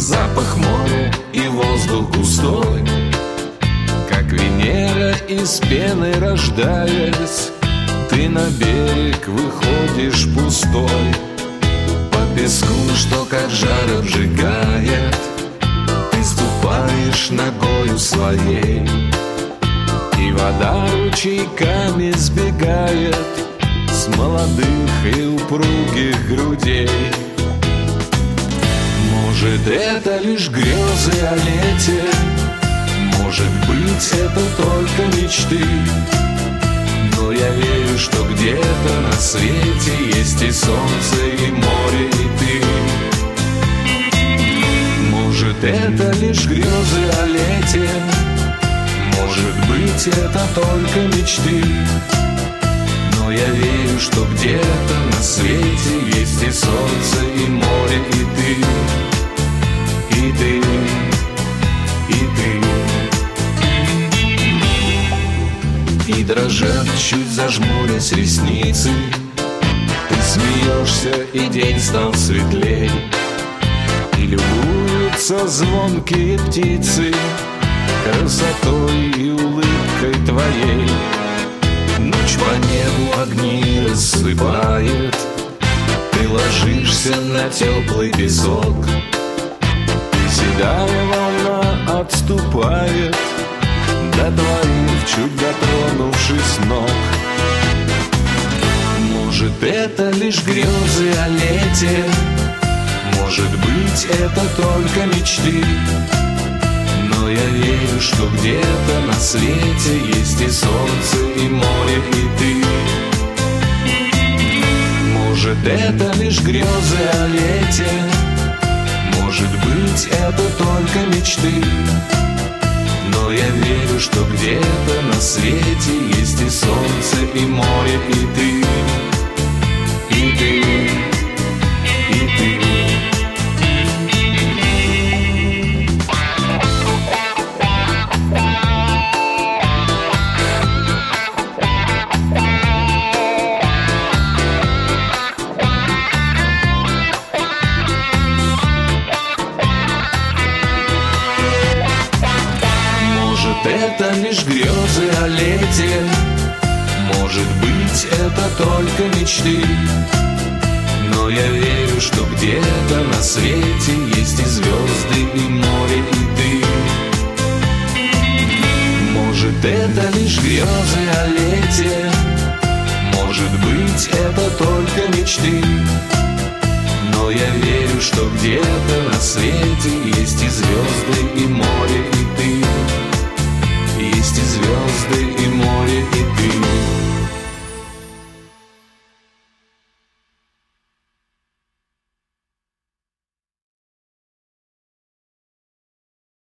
Запах моря и воздух густой, как Венера из пены рождаясь, ты на берег выходишь пустой. По песку, что как жар обжигает, ты ступаешь ногою своей, и вода ручейками сбегает с молодых и упругих грудей. Может, это лишь грезы о лете, может быть, это только мечты, но я верю, что где-то на свете есть и солнце, и море, и ты. Может, это лишь грезы о лете, может быть, это только мечты, но я верю, что где-то на свете есть и солнце, и море, и ты. И ты, и ты. И дрожат, чуть зажмурясь ресницы, ты смеешься, и день стал светлей, и любуются звонкие птицы красотой и улыбкой твоей. Ночь по небу огни рассыпает, ты ложишься на теплый песок, седая волна отступает до твоих, чуть дотронувшись ног. Может, это лишь грезы о лете, может быть, это только мечты, но я верю, что где-то на свете есть и солнце, и море, и ты. Может, это лишь грезы о лете, может быть, это только мечты, но я верю, что где-то на свете есть и солнце, и море, и ты. И ты, и ты. Это лишь грезы о лете, может быть, это только мечты, но я верю, что где-то на свете есть и звезды, и море, и ты. Может, это лишь грезы о лете, может быть, это только мечты, но я верю, что где-то на свете есть и звезды,